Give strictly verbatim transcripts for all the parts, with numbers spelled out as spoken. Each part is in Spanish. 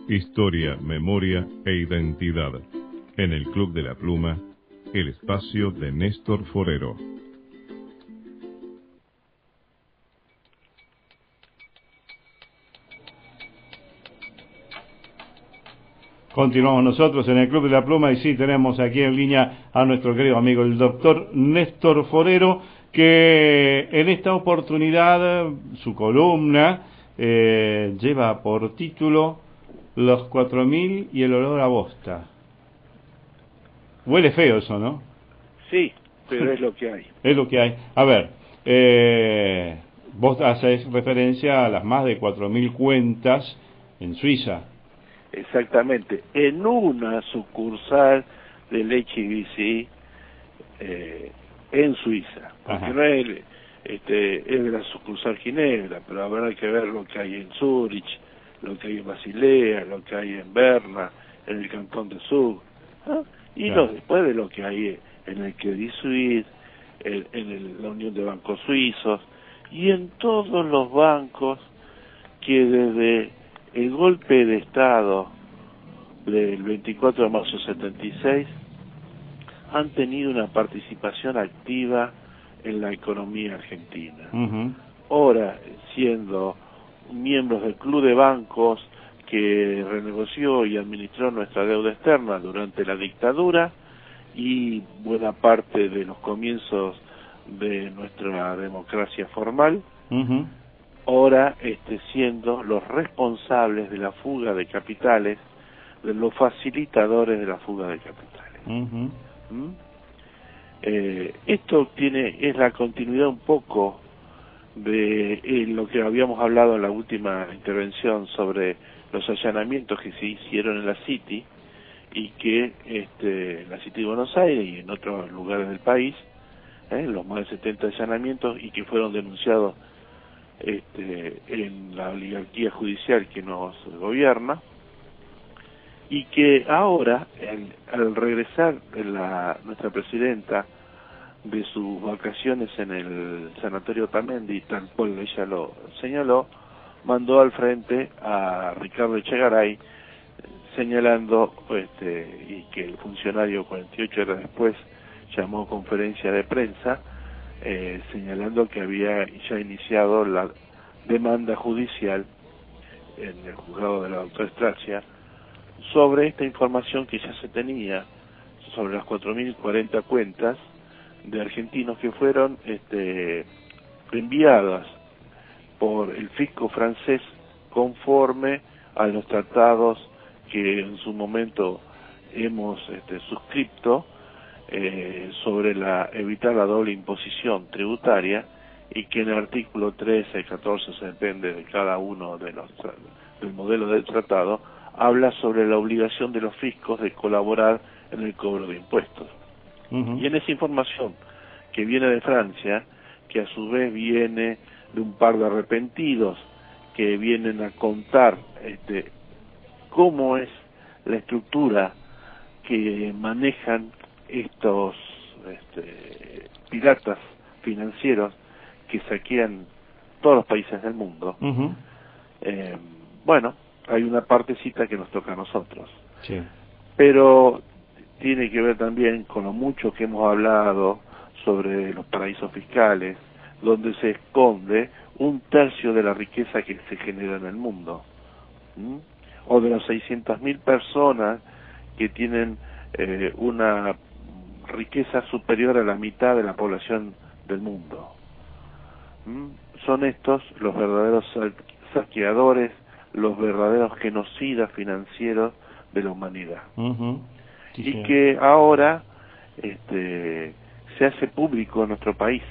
historia, memoria e identidad. En el Club de la Pluma, el espacio de Néstor Forero. Continuamos nosotros en el Club de la Pluma y sí, tenemos aquí en línea a nuestro querido amigo el doctor Néstor Forero, que en esta oportunidad su columna eh, lleva por título Los cuatro mil y el olor a bosta. Huele feo eso, ¿no? Sí, pero es lo que hay. Es lo que hay. A ver, eh, vos haces referencia a las más de cuatro mil cuentas en Suiza. Exactamente, en una sucursal del H B C eh, en Suiza, porque Ajá. no es, este, es de la sucursal Ginebra, pero habrá que ver lo que hay en Zurich, lo que hay en Basilea, lo que hay en Berna, en el cantón de Zug, ¿ah? y Claro. lo, después de lo que hay en el Credit Suisse, en, en el, la Unión de Bancos Suizos, y en todos los bancos que desde el golpe de Estado del veinticuatro de marzo de setenta y seis han tenido una participación activa en la economía argentina. Uh-huh. Ahora, siendo miembros del Club de Bancos que renegoció y administró nuestra deuda externa durante la dictadura y buena parte de los comienzos de nuestra democracia formal, Uh-huh. ahora este, siendo los responsables de la fuga de capitales, de los facilitadores de la fuga de capitales. Uh-huh. ¿Mm? Eh, esto tiene es la continuidad un poco de eh, lo que habíamos hablado en la última intervención sobre los allanamientos que se hicieron en la City y que este, en la City de Buenos Aires y en otros lugares del país, eh, los más de setenta allanamientos y que fueron denunciados este, en la oligarquía judicial que nos gobierna, y que ahora, el, al regresar la, nuestra presidenta de sus vacaciones en el sanatorio Otamendi, tal cual ella lo señaló, mandó al frente a Ricardo Echegaray, señalando, este, y que el funcionario cuarenta y ocho horas después llamó conferencia de prensa, eh, señalando que había ya iniciado la demanda judicial en el juzgado de la doctora Stracia sobre esta información que ya se tenía sobre las cuatro mil cuarenta cuentas de argentinos que fueron este, enviadas por el fisco francés conforme a los tratados que en su momento hemos este, suscripto eh, sobre la evitar la doble imposición tributaria, y que en el artículo trece, catorce, se depende de cada uno de los del modelo del tratado, habla sobre la obligación de los fiscos de colaborar en el cobro de impuestos. Uh-huh. Y en esa información que viene de Francia, que a su vez viene de un par de arrepentidos que vienen a contar este, cómo es la estructura que manejan estos este, piratas financieros que saquean todos los países del mundo. Uh-huh. eh, bueno, hay una partecita que nos toca a nosotros. Sí. Pero tiene que ver también con lo mucho que hemos hablado sobre los paraísos fiscales, donde se esconde un tercio de la riqueza que se genera en el mundo. ¿Mm? O de las seiscientas mil personas que tienen eh, una riqueza superior a la mitad de la población del mundo. ¿Mm? Son estos los verdaderos saqueadores, los verdaderos genocidas financieros de la humanidad. Uh-huh. Sí, y sí. Que ahora este, se hace público en nuestro país,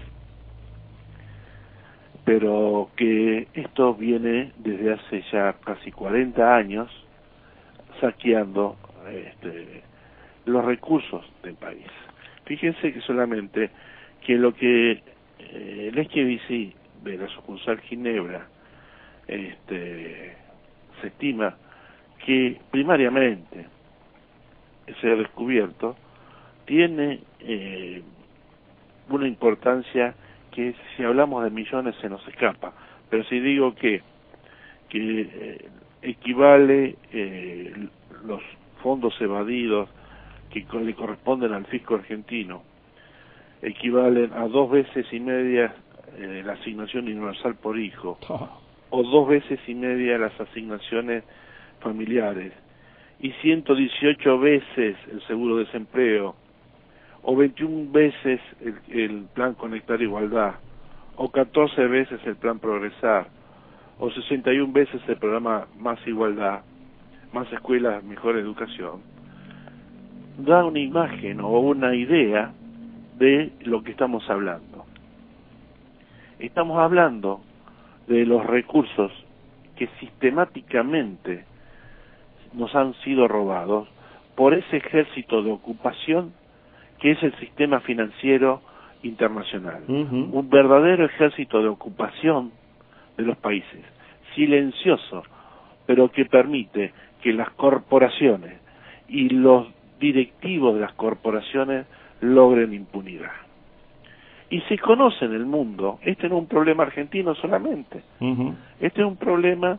pero que esto viene desde hace ya casi cuarenta años saqueando este, los recursos del país. Fíjense que solamente que lo que eh, el H B C de la sucursal Ginebra este, se estima que primariamente se ha descubierto tiene eh, una importancia que si hablamos de millones se nos escapa, pero si digo que que eh, equivale eh, los fondos evadidos que le corresponden al fisco argentino, equivalen a dos veces y media eh, la asignación universal por hijo, o dos veces y media las asignaciones familiares, y ciento dieciocho veces el seguro de desempleo, o veintiuna veces el, el plan Conectar Igualdad, o catorce veces el plan Progresar, o sesenta y una veces el programa Más Igualdad, Más Escuelas, Mejor Educación, da una imagen o una idea de lo que estamos hablando. Estamos hablando de los recursos que sistemáticamente nos han sido robados por ese ejército de ocupación que es el sistema financiero internacional. Uh-huh. Un verdadero ejército de ocupación de los países, silencioso, pero que permite que las corporaciones y los directivos de las corporaciones logren impunidad. Y se conoce en el mundo, este no es un problema argentino solamente, uh-huh. Este es un problema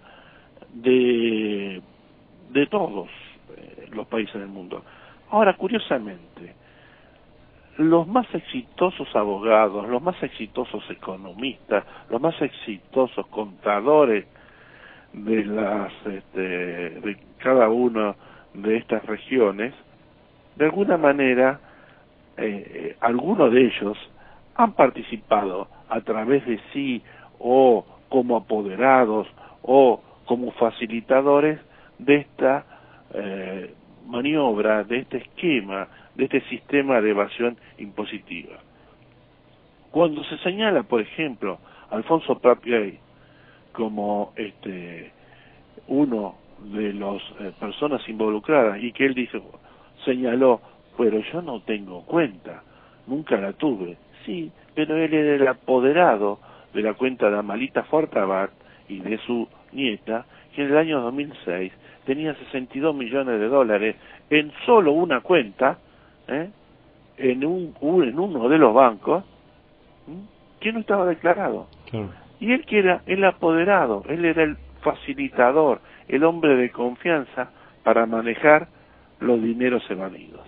de, de todos eh, los países del mundo. Ahora, curiosamente, los más exitosos abogados, los más exitosos economistas, los más exitosos contadores de las este, de cada una de estas regiones, de alguna manera, eh, algunos de ellos han participado a través de sí o como apoderados o como facilitadores de esta eh, maniobra, de este esquema, de este sistema de evasión impositiva. Cuando se señala, por ejemplo, a Alfonso Prat Gay como este uno de las eh, personas involucradas y que él dijo, señaló, pero yo no tengo cuenta, nunca la tuve. Sí, pero él era el apoderado de la cuenta de Amalita Fortabat y de su nieta, que en el año dos mil seis tenía sesenta y dos millones de dólares en solo una cuenta, ¿eh? en, un, un, en uno de los bancos, ¿eh? que no estaba declarado. Claro. Y él que era el apoderado, él era el facilitador, el hombre de confianza para manejar los dineros evadidos.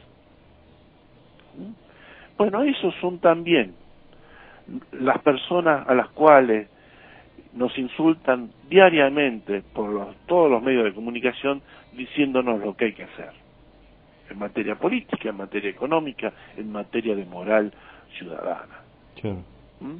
¿Eh? Bueno, esos son también las personas a las cuales nos insultan diariamente por los, todos los medios de comunicación diciéndonos lo que hay que hacer en materia política, en materia económica, en materia de moral ciudadana. Sí. ¿Mm?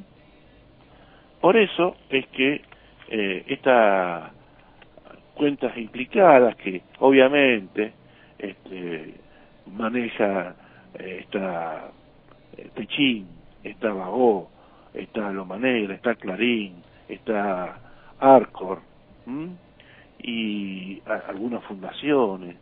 Por eso es que eh, estas cuentas implicadas, que obviamente este, maneja eh, esta eh, Techín, está Bagó, está Loma Negra, está Clarín, está Arcor, ¿m? y a, algunas fundaciones,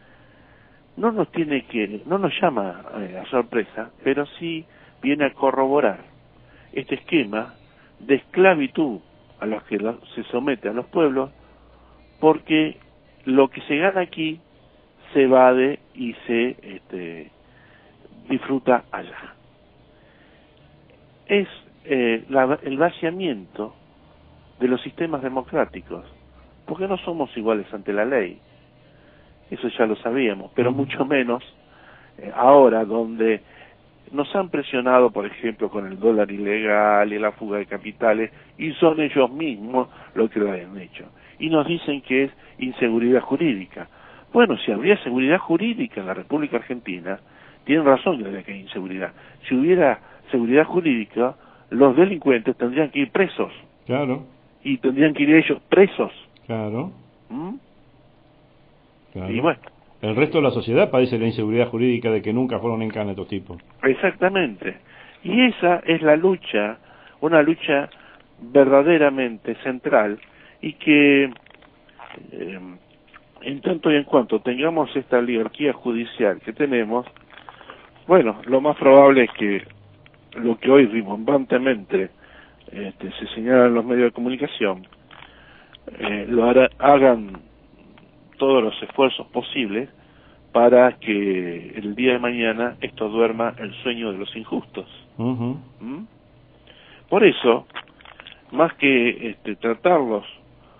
no nos tiene que, no nos llama eh, a sorpresa, pero sí viene a corroborar este esquema de esclavitud a los que lo, se somete a los pueblos, porque lo que se gana aquí se evade y se este, disfruta allá. Es eh, la, el vaciamiento de los sistemas democráticos, porque no somos iguales ante la ley, eso ya lo sabíamos, pero uh-huh. mucho menos eh, ahora, donde nos han presionado, por ejemplo, con el dólar ilegal y la fuga de capitales, y son ellos mismos los que lo han hecho. Y nos dicen que es inseguridad jurídica. Bueno, si habría seguridad jurídica en la República Argentina, tienen razón de que hay inseguridad. Si hubiera seguridad jurídica, los delincuentes tendrían que ir presos. Claro. Y tendrían que ir ellos presos. Claro. ¿Mm? Claro. Y bueno. El resto de la sociedad padece la inseguridad jurídica de que nunca fueron en cana estos tipos. Exactamente. Y esa es la lucha, una lucha verdaderamente central, y que eh, en tanto y en cuanto tengamos esta oligarquía judicial que tenemos, bueno, lo más probable es que lo que hoy rimbombantemente este, se señala en los medios de comunicación, eh, lo hará, hagan todos los esfuerzos posibles para que el día de mañana esto duerma el sueño de los injustos. Uh-huh. ¿Mm? Por eso, más que este, tratarlos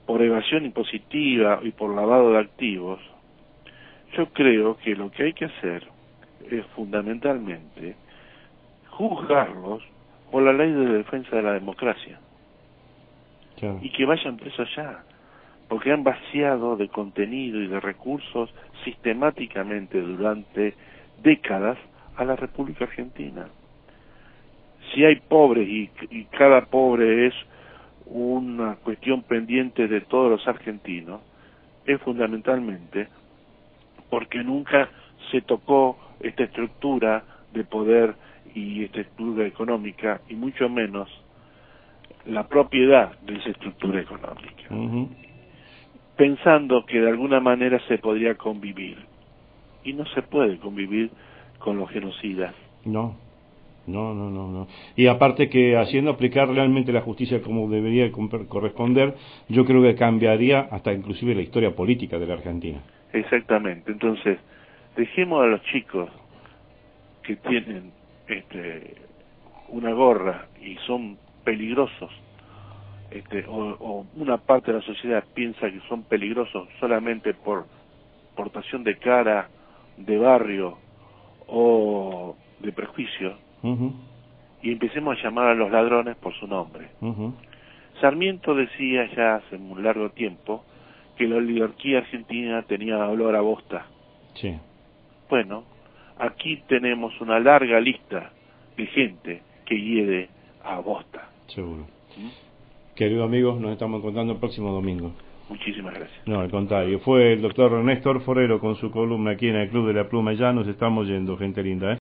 por evasión impositiva y por lavado de activos, yo creo que lo que hay que hacer es fundamentalmente juzgarlos por la ley de defensa de la democracia. Claro. Y que vayan presos ya, porque han vaciado de contenido y de recursos sistemáticamente durante décadas a la República Argentina. Si hay pobres y, y cada pobre es una cuestión pendiente de todos los argentinos, es fundamentalmente porque nunca se tocó esta estructura de poder y esta estructura económica, y mucho menos la propiedad de esa estructura económica. Uh-huh. Pensando que de alguna manera se podría convivir. Y no se puede convivir con los genocidas. No, no, no, no, no. Y aparte que haciendo aplicar realmente la justicia como debería corresponder, yo creo que cambiaría hasta inclusive la historia política de la Argentina. Exactamente. Entonces, dejemos a los chicos que tienen este, una gorra y son peligrosos, este, o, o una parte de la sociedad piensa que son peligrosos solamente por portación de cara, de barrio o de prejuicio, uh-huh. y empecemos a llamar a los ladrones por su nombre. Uh-huh. Sarmiento decía ya hace un largo tiempo que la oligarquía argentina tenía olor a bosta. Sí. Bueno, aquí tenemos una larga lista de gente que hiede a bosta. Seguro. ¿Mm? Querido amigo, nos estamos encontrando el próximo domingo. Muchísimas gracias. No, al contrario. Fue el doctor Néstor Forero con su columna aquí en el Club de la Pluma. Ya nos estamos yendo, gente linda, ¿eh?